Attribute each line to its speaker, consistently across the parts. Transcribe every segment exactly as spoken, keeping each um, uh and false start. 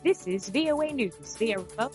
Speaker 1: This is V O A News via remote.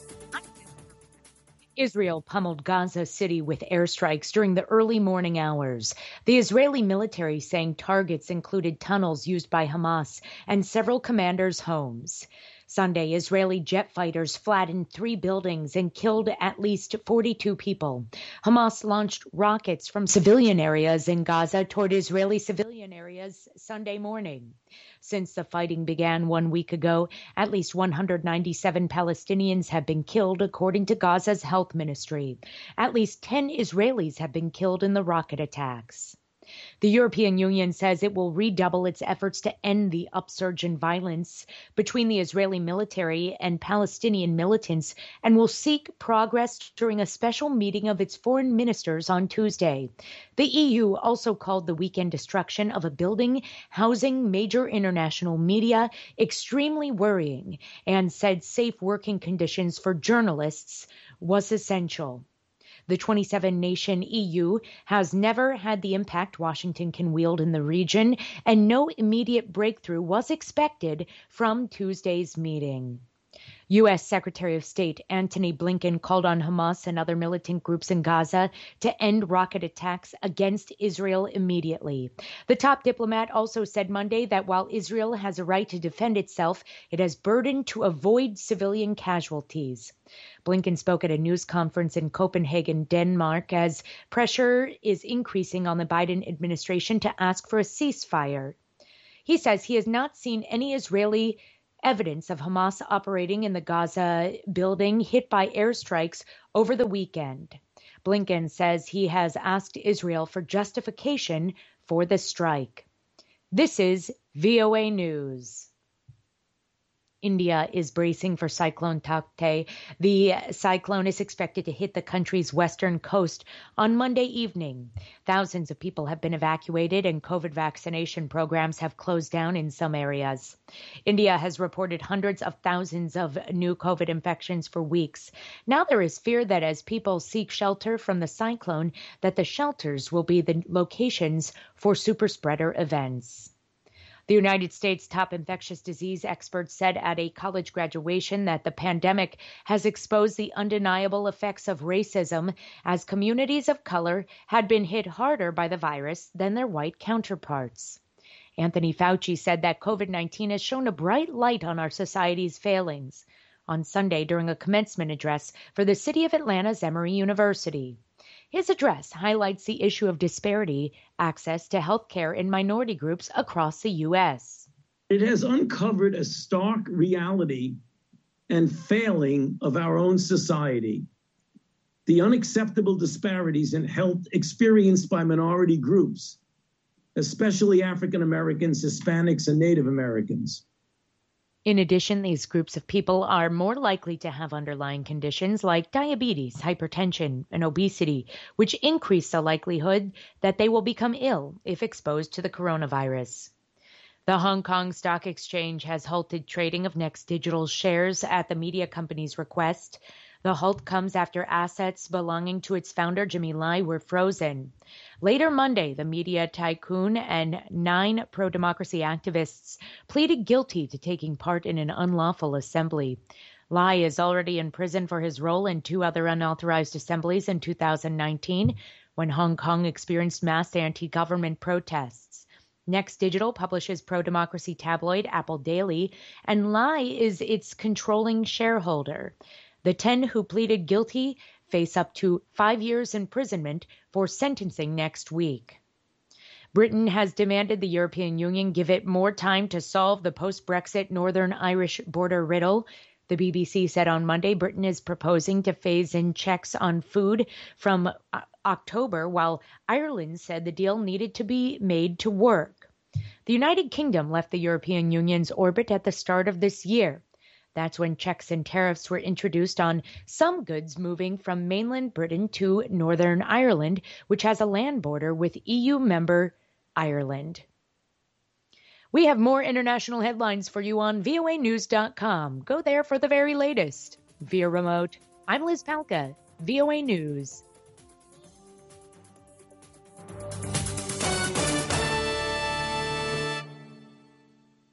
Speaker 1: Israel pummeled Gaza City with airstrikes during the early morning hours. The Israeli military saying targets included tunnels used by Hamas and several commanders' homes. Sunday, Israeli jet fighters flattened three buildings and killed at least forty-two people. Hamas launched rockets from civilian areas in Gaza toward Israeli civilian areas Sunday morning. Since the fighting began one week ago, at least one hundred ninety-seven Palestinians have been killed, according to Gaza's health ministry. At least ten Israelis have been killed in the rocket attacks. The European Union says it will redouble its efforts to end the upsurge in violence between the Israeli military and Palestinian militants and will seek progress during a special meeting of its foreign ministers on Tuesday. The E U also called the weekend destruction of a building housing major international media extremely worrying and said safe working conditions for journalists was essential. The twenty-seven nation E U has never had the impact Washington can wield in the region, and no immediate breakthrough was expected from Tuesday's meeting. U S Secretary of State Antony Blinken called on Hamas and other militant groups in Gaza to end rocket attacks against Israel immediately. The top diplomat also said Monday that while Israel has a right to defend itself, it has burden to avoid civilian casualties. Blinken spoke at a news conference in Copenhagen, Denmark, as pressure is increasing on the Biden administration to ask for a ceasefire. He says he has not seen any Israeli evidence of Hamas operating in the Gaza building hit by airstrikes over the weekend. Blinken says he has asked Israel for justification for the strike. This is V O A News. India is bracing for Cyclone Tauktae. The cyclone is expected to hit the country's western coast on Monday evening. Thousands of people have been evacuated and COVID vaccination programs have closed down in some areas. India has reported hundreds of thousands of new COVID infections for weeks. Now there is fear that as people seek shelter from the cyclone, that the shelters will be the locations for super spreader events. The United States top infectious disease expert said at a college graduation that the pandemic has exposed the undeniable effects of racism as communities of color had been hit harder by the virus than their white counterparts. Anthony Fauci said that COVID nineteen has shone a bright light on our society's failings on Sunday during a commencement address for the City of Atlanta's Emory University. His address highlights the issue of disparity access to health care in minority groups across the U S.
Speaker 2: It has uncovered a stark reality and failing of our own society. The unacceptable disparities in health experienced by minority groups, especially African Americans, Hispanics, and Native Americans.
Speaker 1: In addition, these groups of people are more likely to have underlying conditions like diabetes, hypertension, and obesity, which increase the likelihood that they will become ill if exposed to the coronavirus. The Hong Kong Stock Exchange has halted trading of Next Digital shares at the media company's request. The halt comes after assets belonging to its founder, Jimmy Lai, were frozen. Later Monday, the media tycoon and nine pro-democracy activists pleaded guilty to taking part in an unlawful assembly. Lai is already in prison for his role in two other unauthorized assemblies in two thousand nineteen, when Hong Kong experienced mass anti-government protests. Next Digital publishes pro-democracy tabloid Apple Daily, and Lai is its controlling shareholder. The ten who pleaded guilty face up to five years imprisonment for sentencing next week. Britain has demanded the European Union give it more time to solve the post-Brexit Northern Irish border riddle. The B B C said on Monday Britain is proposing to phase in checks on food from October, while Ireland said the deal needed to be made to work. The United Kingdom left the European Union's orbit at the start of this year. That's when checks and tariffs were introduced on some goods moving from mainland Britain to Northern Ireland, which has a land border with E U member Ireland. We have more international headlines for you on V O A news dot com. Go there for the very latest. Via remote, I'm Liz Palka, V O A News.